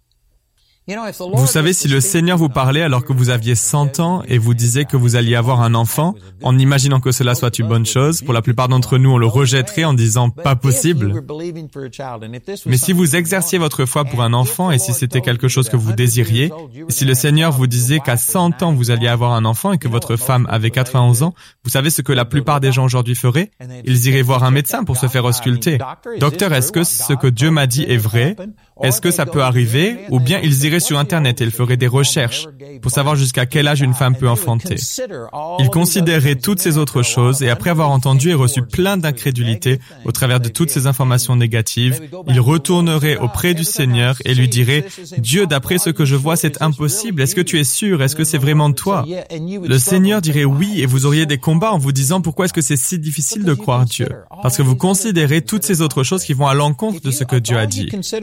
Vous savez, si le Seigneur vous parlait alors que vous aviez 100 ans et vous disait que vous alliez avoir un enfant, en imaginant que cela soit une bonne chose, pour la plupart d'entre nous, on le rejetterait en disant « pas possible ». Mais si vous exerciez votre foi pour un enfant et si c'était quelque chose que vous désiriez, et si le Seigneur vous disait qu'à 100 ans vous alliez avoir un enfant et que votre femme avait 91 ans, vous savez ce que la plupart des gens aujourd'hui feraient? Ils iraient voir un médecin pour se faire ausculter. Docteur, est-ce que ce que Dieu m'a dit est vrai? Est-ce que ça peut arriver? Ou bien ils iraient sur Internet et ils feraient des recherches pour savoir jusqu'à quel âge une femme peut enfanter. Ils considéraient toutes ces autres choses et après avoir entendu et reçu plein d'incrédulité au travers de toutes ces informations négatives, ils retourneraient auprès du Seigneur et lui diraient « Dieu, d'après ce que je vois, c'est impossible. Est-ce que tu es sûr? Est-ce que c'est vraiment toi? » Le Seigneur dirait oui et vous auriez des combats en vous disant « Pourquoi est-ce que c'est si difficile de croire Dieu? » Parce que vous considérez toutes ces autres choses qui vont à l'encontre de ce que Dieu a dit. Et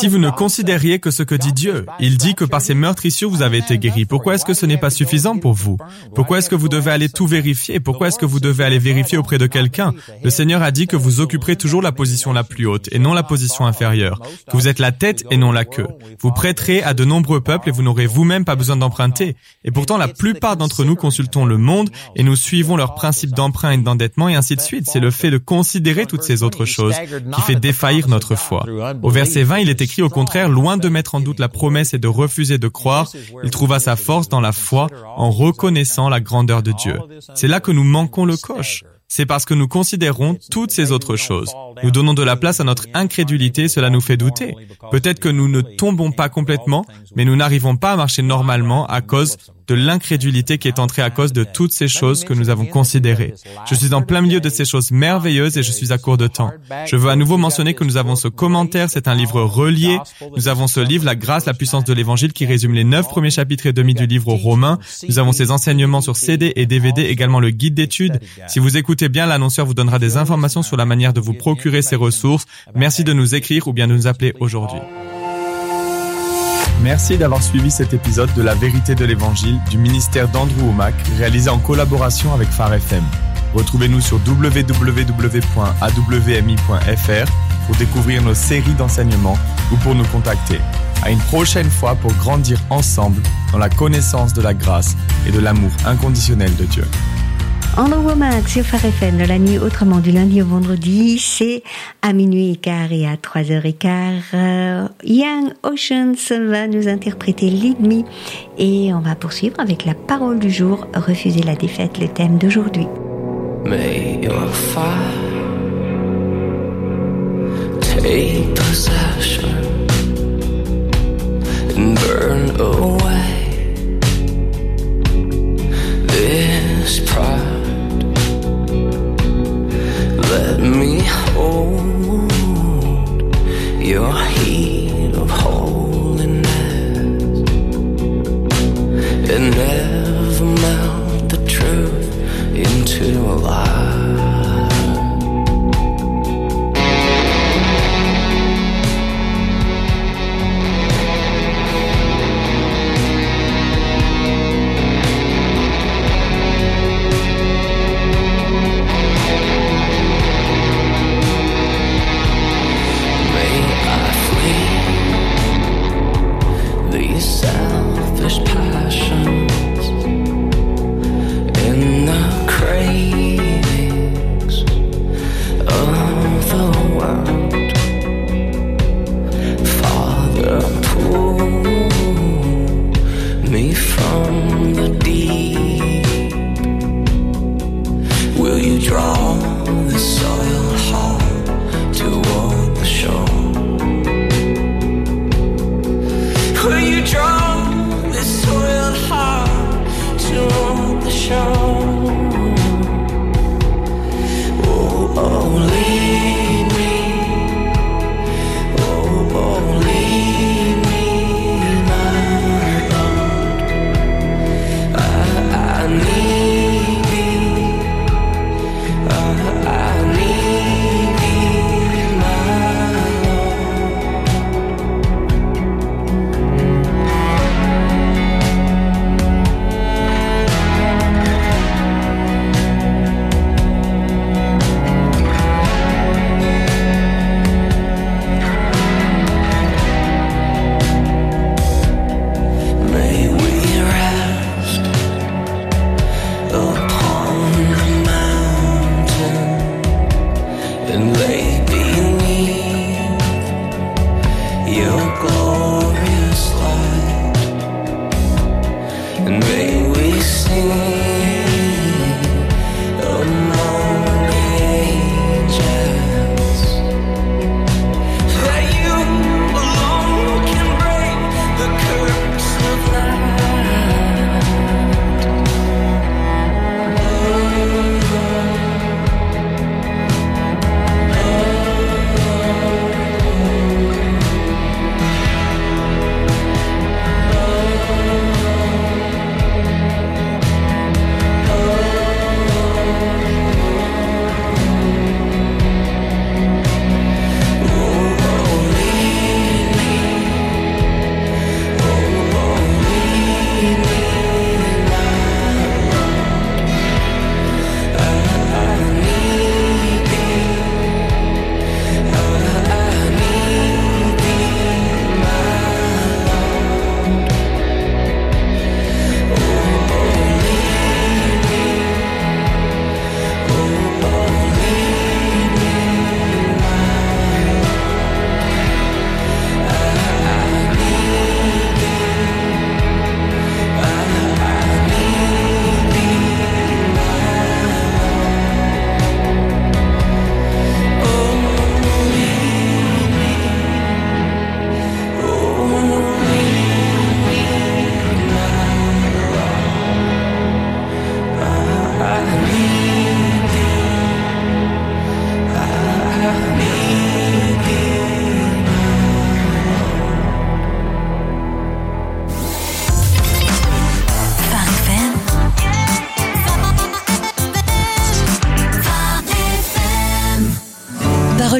si vous ne considériez que ce que dit Dieu, il dit que par ses meurtrissures vous avez été guéris. Pourquoi est-ce que ce n'est pas suffisant pour vous? Pourquoi est-ce que vous devez aller tout vérifier? Pourquoi est-ce que vous devez aller vérifier auprès de quelqu'un? Le Seigneur a dit que vous occuperez toujours la position la plus haute et non la position inférieure, que vous êtes la tête et non la queue. Vous prêterez à de nombreux peuples et vous n'aurez vous-même pas besoin d'emprunter. Et pourtant, la plupart d'entre nous consultons le monde et nous suivons leurs principes d'emprunt et d'endettement et ainsi de suite. C'est le fait de considérer toutes ces autres choses qui fait défaillir notre foi. Au verset 20, il est écrit au contraire, loin de mettre en doute la promesse et de refuser de croire, il trouva sa force dans la foi en reconnaissant la grandeur de Dieu. C'est là que nous manquons le coche. C'est parce que nous considérons toutes ces autres choses. Nous donnons de la place à notre incrédulité, cela nous fait douter. Peut-être que nous ne tombons pas complètement, mais nous n'arrivons pas à marcher normalement à cause de l'incrédulité qui est entrée à cause de toutes ces choses que nous avons considérées. Je suis en plein milieu de ces choses merveilleuses et je suis à court de temps. Je veux à nouveau mentionner que nous avons ce commentaire, c'est un livre relié. Nous avons ce livre, La grâce, la puissance de l'évangile, qui résume les 9 premiers chapitres et demi du livre aux Romains. Nous avons ces enseignements sur CD et DVD, également le guide d'études. Si vous écoutez bien, l'annonceur vous donnera des informations sur la manière de vous procurer ces ressources. Merci de nous écrire ou bien de nous appeler aujourd'hui. Merci d'avoir suivi cet épisode de La vérité de l'évangile du ministère d'Andrew Wommack, réalisé en collaboration avec Phare FM. Retrouvez-nous sur www.awmi.fr pour découvrir nos séries d'enseignements ou pour nous contacter. À une prochaine fois pour grandir ensemble dans la connaissance de la grâce et de l'amour inconditionnel de Dieu. Andrew Wommack sur Phare FM dans la nuit, autrement du lundi au vendredi, c'est à minuit et quart et à 3h15. Young Oceans va nous interpréter Lead Me et on va poursuivre avec la parole du jour, refuser la défaite, le thème d'aujourd'hui. May your fire take possession and burn away this pride. Let me hold your heat of holiness and never melt the truth into a lie. May I flee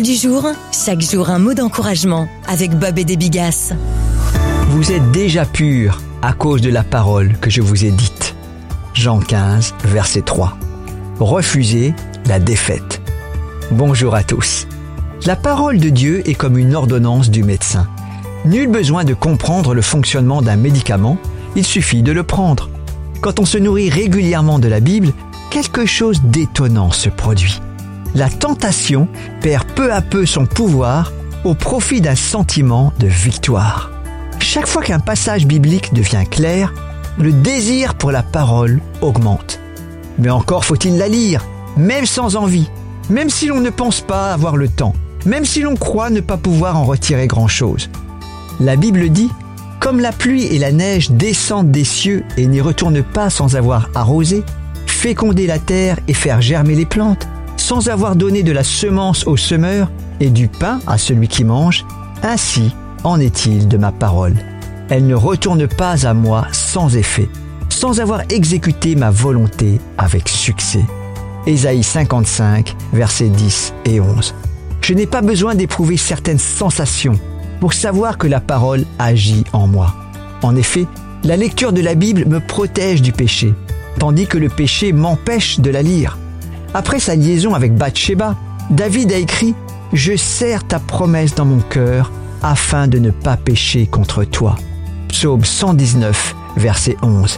Parole du jour, chaque jour un mot d'encouragement avec Bob et Debbie Gass. Vous êtes déjà purs à cause de la parole que je vous ai dite. Jean 15, verset 3. Refusez la défaite. Bonjour à tous. La parole de Dieu est comme une ordonnance du médecin. Nul besoin de comprendre le fonctionnement d'un médicament, il suffit de le prendre. Quand on se nourrit régulièrement de la Bible, quelque chose d'étonnant se produit. La tentation perd peu à peu son pouvoir au profit d'un sentiment de victoire. Chaque fois qu'un passage biblique devient clair, le désir pour la parole augmente. Mais encore faut-il la lire, même sans envie, même si l'on ne pense pas avoir le temps, même si l'on croit ne pas pouvoir en retirer grand-chose. La Bible dit « Comme la pluie et la neige descendent des cieux et n'y retournent pas sans avoir arrosé, féconder la terre et faire germer les plantes, sans avoir donné de la semence au semeur et du pain à celui qui mange, ainsi en est-il de ma parole. Elle ne retourne pas à moi sans effet, sans avoir exécuté ma volonté avec succès. » Ésaïe 55, versets 10 et 11. Je n'ai pas besoin d'éprouver certaines sensations pour savoir que la parole agit en moi. En effet, la lecture de la Bible me protège du péché, tandis que le péché m'empêche de la lire. Après sa liaison avec Bathsheba, David a écrit « Je serre ta promesse dans mon cœur afin de ne pas pécher contre toi. » Psaume 119, verset 11.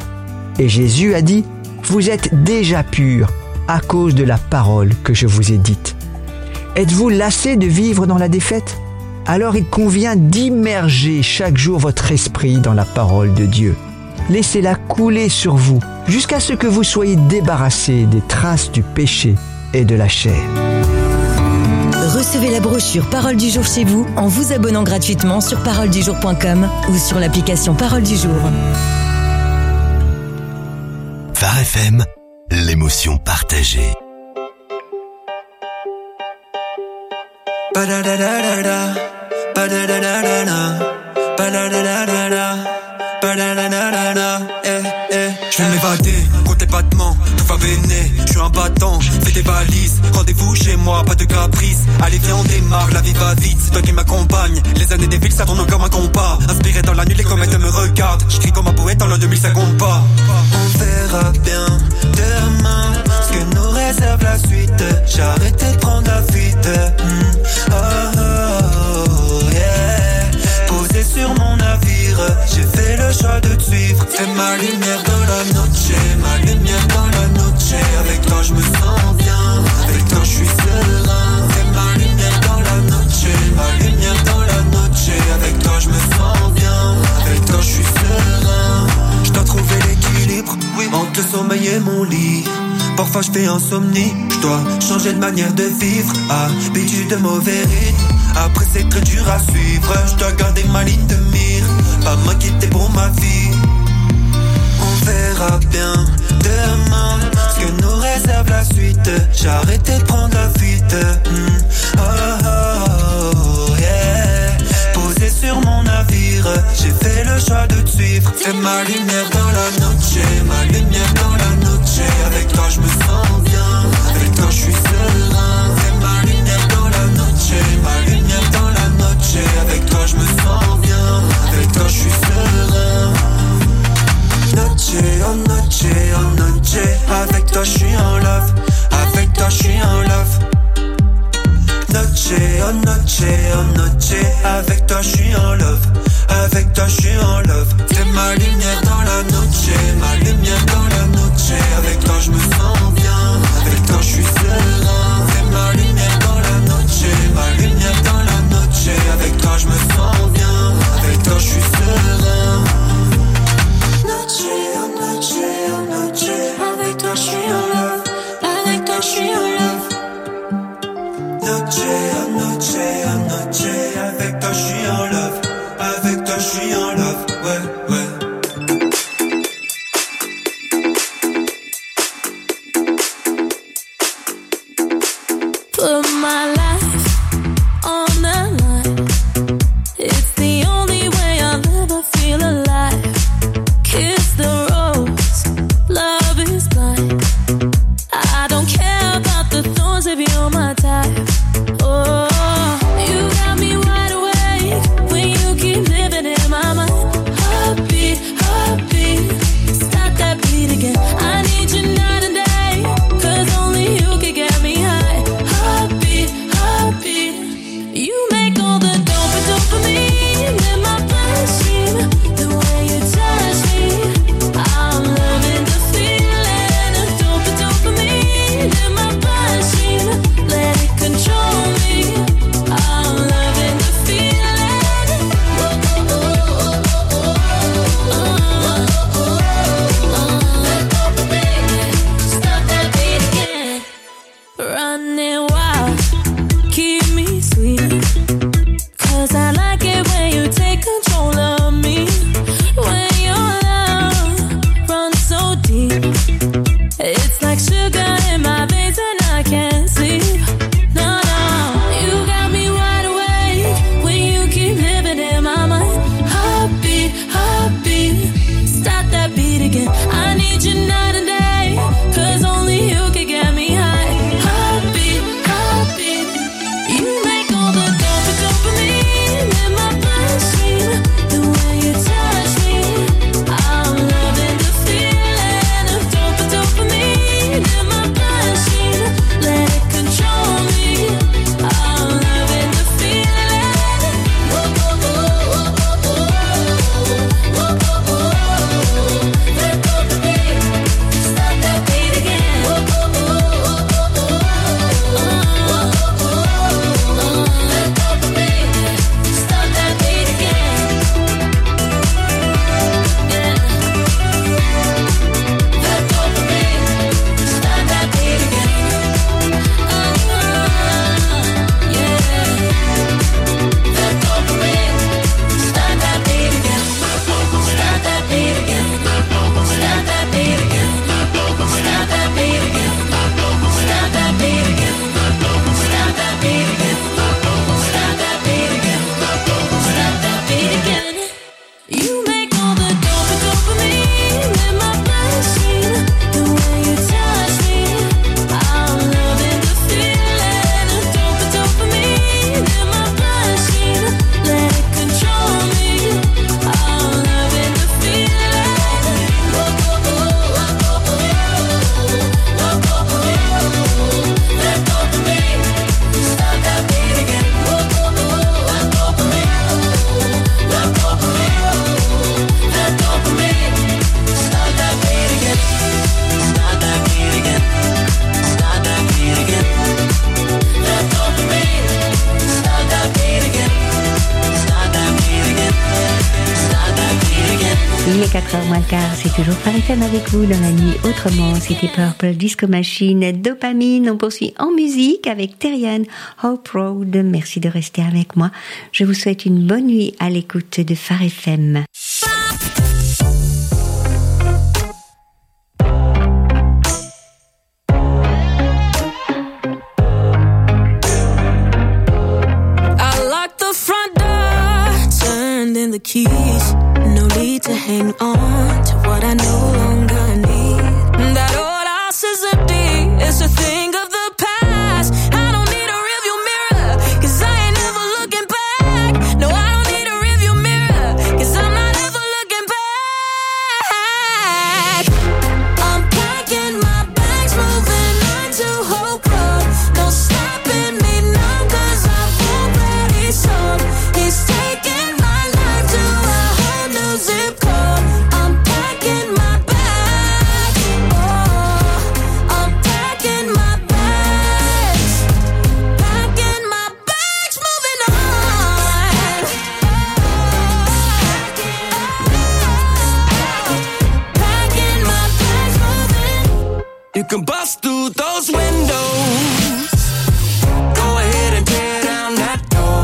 Et Jésus a dit « Vous êtes déjà purs à cause de la parole que je vous ai dite. » Êtes-vous lassés de vivre dans la défaite ? Alors il convient d'immerger chaque jour votre esprit dans la parole de Dieu. Laissez-la couler sur vous jusqu'à ce que vous soyez débarrassés des traces du péché et de la chair. Recevez la brochure Parole du jour chez vous en vous abonnant gratuitement sur paroledujour.com ou sur l'application Parole du jour. Phare FM, l'émotion partagée. Je vais m'évader, comptez battements, tout va véner, je suis un battant, fais des valises, rendez-vous chez moi, pas de caprice, allez viens on démarre, la vie va vite, c'est toi qui m'accompagne, les années défilent, ça tourne comme un combat, inspiré dans la nuit, les comètes me regardent, je crie comme un poète, en l'an 2000 ça compte pas. On verra bien demain, ce que nous réserve la suite, j'ai arrêté de prendre la fuite, posé sur mon navire, j'ai fait le choix de te suivre. Fais ma lumière dans la noche, ma lumière dans la noche. Avec toi je me sens bien, avec toi je suis serein. Fais ma lumière dans la noche, ma lumière dans la noche. Avec toi je me sens bien, avec toi je suis serein. Je dois trouver l'équilibre, entre le sommeil et mon lit. Parfois je fais insomnie, je dois changer de manière de vivre. Habitude de mauvais rythme, après c'est très dur à suivre. Je dois garder ma ligne de mire, pas m'inquiéter pour ma vie. On verra bien demain, ce que nous réserve la suite. J'ai arrêté de prendre la fuite. Posé sur mon navire, j'ai fait le choix de te suivre. Fais ma lumière dans la noche, ma lumière dans la noche. Avec toi je me sens bien, avec toi je suis serein. Fais ma lumière dans la noche, ma lumière dans la noche. Avec toi je me sens bien, avec toi je suis serein. Noche, oh noche, oh noche. Avec toi je suis en love, avec toi je suis en love. Noche, oh noche, oh noche. Avec toi je suis en love, avec toi je suis en love. Fais ma lumière dans la noche, ma lumière dans la noche. Avec toi je me sens bien, avec toi je suis serein. Fais ma lumière dans la noche, ma lumière dans la noche. Avec toi je me sens bien, avec toi je suis serein. Noche, oh noche, oh noche. Avec toi je suis en love, avec toi je suis en love. Noche, oh noche, oh noche. Avec toi je suis en love, avec toi je suis en love, ouais, ouais. 4h moins le quart, c'est toujours Phare FM avec vous dans la nuit autrement. C'était Purple Disco Machine, Dopamine. On poursuit en musique avec Terrian, Hope Road. Merci de rester avec moi. Je vous souhaite une bonne nuit à l'écoute de Phare FM. The keys, no need to hang on to what I no longer need. That old house is empty, it's a thing of the past. I don't need a rearview mirror, 'cause I ain't never looking back. No, I don't need a rearview mirror, 'cause I'm not ever looking back. I'm packing my bags, moving on to Hope Road. No stopping me now, 'cause I've already sold. He's taking zip code. I'm packing my bags. Oh, I'm packing my bags. Packing my bags, moving on. Packing my bags, moving. You can bust through those windows. Go ahead and tear down that door.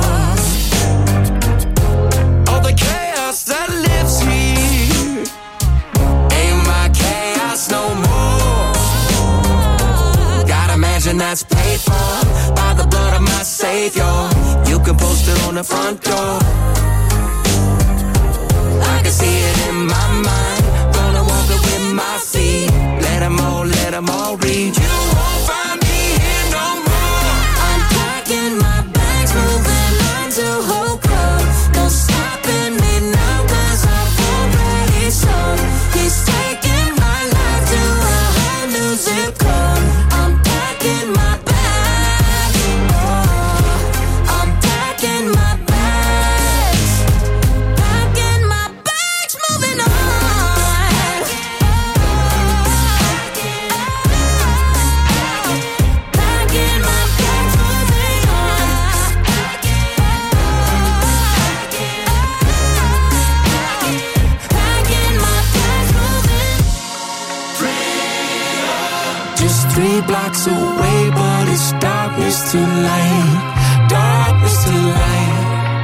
All the chaos that lives here ain't my chaos no more. Gotta imagine that's paid for by the blood of my Savior. You can post it on the front door. I can see it in my mind. Gonna walk it with my feet. Let them all read. You won't find me here no more. I'm packing my bags, moving on to Hope Road. No stopping me now, 'cause I've already sold. He's taking my life to a whole new zip code. I'm packing my bags. Oh, I'm packing my bags. Packing my bags, moving on. Packing my bags, moving on. Packing my bags, moving. Just 3 blocks away, but it's darkness to light. Darkness to light.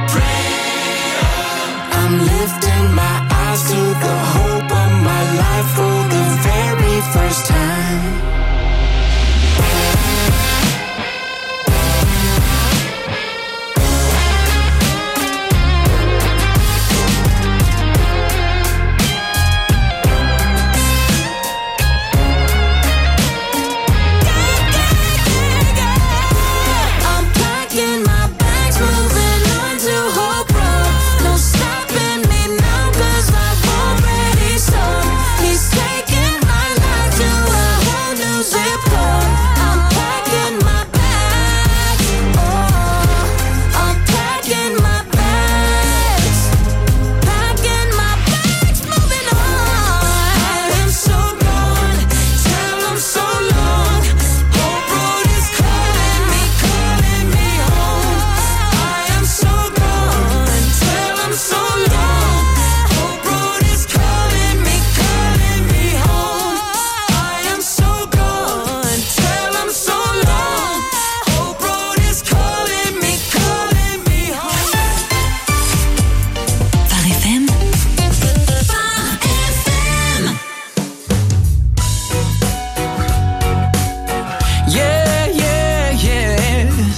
I'm lifting my eyes to the hope of my life for the very first time. I'm packing my bags, moving on to Hope Road. No stopping me now, 'cause I've already sold. He's taking my life to a whole new zip code. I'm packing my bags. Oh, I'm packing my bags. Packing my bags, moving on. I am so gone, tell him so long. Hope Road is calling me home. I am so gone, tell him so long. Hope Road is calling me home. I am so gone, tell him so long. Hope Road is calling me home. Phare FM. Yeah, yes.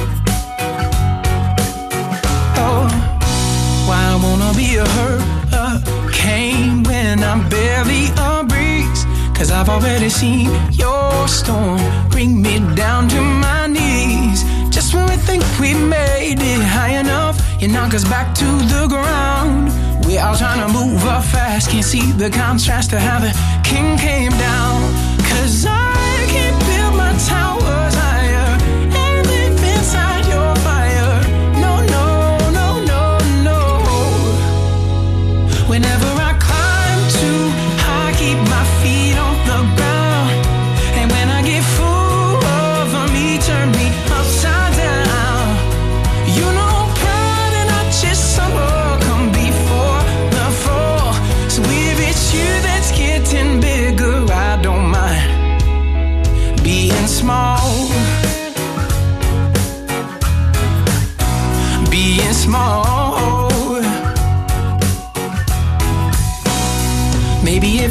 Oh, why I wanna be a hurricane when I'm barely a breeze? 'Cause I've already seen your storm bring me down to my knees. Just when we think we made it high enough, you knock us back to the ground. We're all trying to move up fast, can't see the contrast to how the king came down. 'Cause I can't build my towers higher and live inside your fire. No, no, no, no, no. Whenever I climb too high, keep my feet on the ground. And when I get full of me, turn me upside down. You know pride and not just summer come before the fall. So if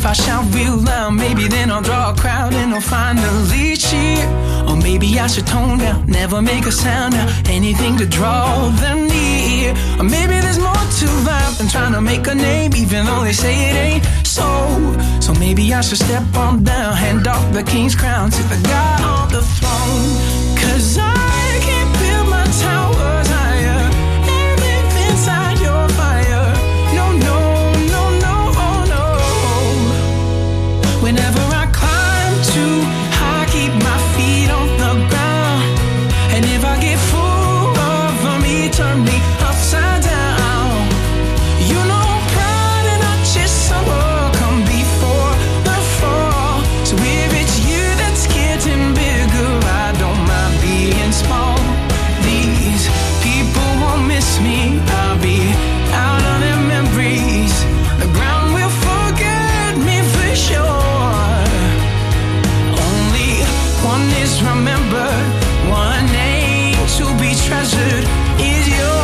I shout real loud, maybe then I'll draw a crowd and I'll finally cheer. Or maybe I should tone down, never make a sound now, anything to draw them near. Or maybe there's more to life than trying to make a name, even though they say it ain't so. So maybe I should step on down, hand off the king's crown to the guy on the throne. 'Cause I can't build my towers higher and live inside your fire. No, no, no, no, no. Whenever I climb too high, keep my feet on the ground. And if I get full of me, turn me upside down. You know pride and not just summer come before the fall. So if it's you that's getting bigger, I don't mind being small. These people won't miss me, I'll be out of their memories. The ground will forget me for sure. Only one is remembered, one name to be treasured is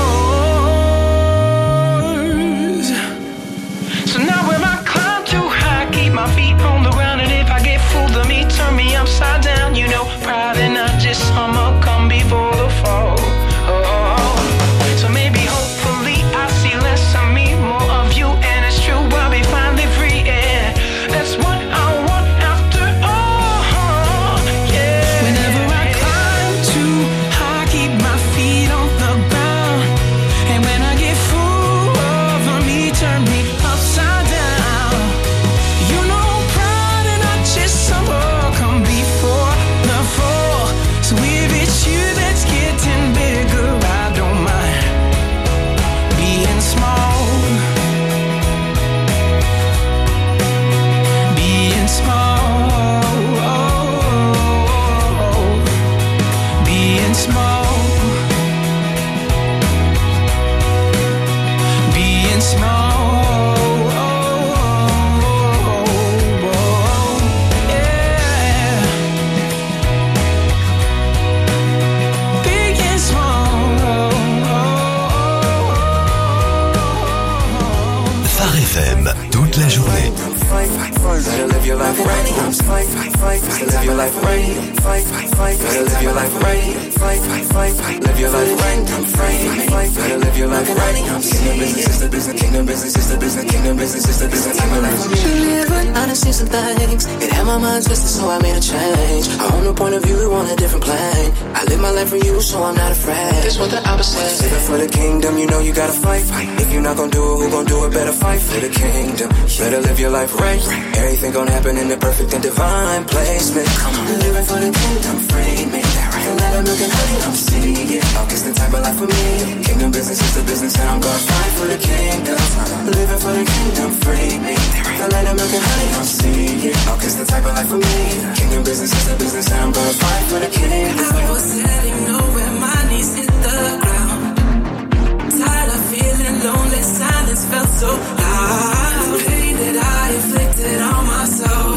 yours. So now when I climb too high, keep my feet on the ground. And if I get fooled of me, turn me upside down. You know, pride and not just summer come before the fall. Oh, so maybe hopefully I see less of me, more of you. And it's true, I'll be finally free. Yeah, that's what I want after all. Yeah. Whenever I climb too high, keep my feet on the ground. And when I get full of me, turn me upside down. You know pride and not just summer come before the fall. So if it's you that's getting bigger, I don't mind being small. Being small. Being small. Being small. Yeah. Being small. Phare FM, toute la journée. Better live your life right. Live your life right. Better live your life right. Live your life right. Better live your life right. Kingdom business is the business. Kingdom business is the business. Kingdom business is the business. Kingdom business. Living out of season things. It had my mind twisted, so I made a change. I own a point of view on a different plane. I live my life for you, so I'm not afraid. That's what the opposite says. Living for the kingdom, you know you gotta fight. If you're not gonna do it, who gonna do it? Better fight for the kingdom. Better live your life right. Everything gonna happen in the perfect and divine placement. Come on, living for the kingdom, free me. And let them look at honey, I'm seeing it. Oh, it's the type of life for me. Kingdom business is the business, and I'm gonna fight for the kingdom. Living for the kingdom, free me. And let them look at honey, I'm seeing it. Oh, it's the type of life for me. Kingdom business is the business, and I'm gonna fight for the kingdom. I was heading nowhere, my knees hit the ground. Tired of feeling lonely, silence felt so loud. The pain that I inflicted on myself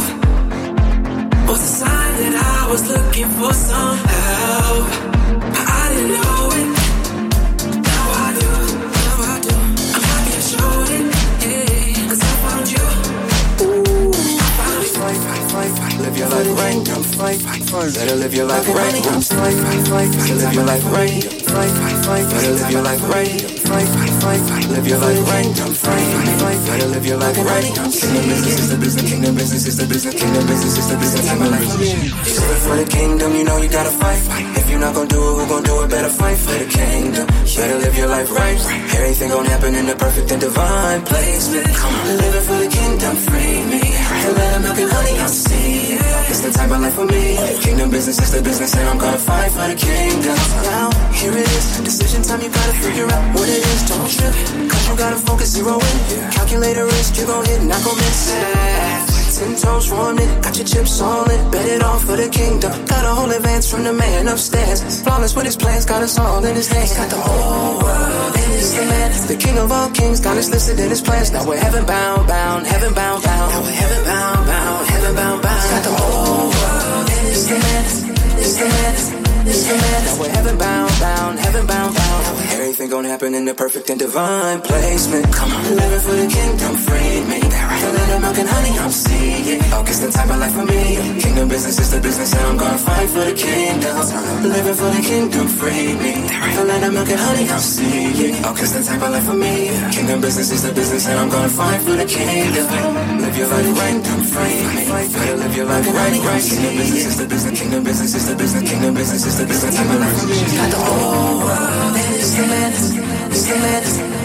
was a sign that I was looking for some help. I didn't know it, now I do. I'm happy I showed it, yeah, 'cause I found you. Ooh, I found you. Live your life right. Better live your life right. Live your life right. Better live your life right. Live your life right. Better live your life right. Kingdom business is the business. Kingdom business is the business. Kingdom business is the business. Kingdom business. Live for the kingdom, you know you gotta fight. If you're not gonna do it, who gonna do it? Better fight for the kingdom. Better live your life right. Everything gonna happen in the perfect and divine placement. Come on, living for the kingdom, free me. And let them milk and honey, I'll see it. It's the type of life for me. Kingdom business is the business, and I'm gonna fight for the kingdom. Now, here it is. Decision time, you gotta figure out what it is. Don't trip, 'cause you gotta focus, zero in. Calculator risk, you gon' hit, not gon' miss. 10 toes from it, got your chips on it. Bet it all for the kingdom. Got a whole advance from the man upstairs. Flawless with his plans, got us all in his hands. Got the whole world in his hand. The king of all kings, got us listed in his plans. Now we're heaven bound, heaven bound, bound. Now we're heaven bound, heaven bound, bound. Got the whole world in his hands. It's the man. Now we're heaven bound, bound, heaven bound, bound. Everything gonna happen in the perfect and divine placement. Come on, living for the kingdom, free me. Feeling the milk and honey, I'm seeing. Oh, cause the type of life for me. Kingdom business is the business, and I'm gonna fight for the kingdom. Living for the kingdom, free me. Feeling the milk and honey, I'm seeing. Oh, cause the type of life for me. Kingdom business is the business, and I'm gonna fight for the kingdom. Live your life right, I'm free me. Better live your life right, right. Kingdom business is the business, kingdom business is the business, kingdom business is the business, type of life for me. Got the whole world, it's the man, it's the man.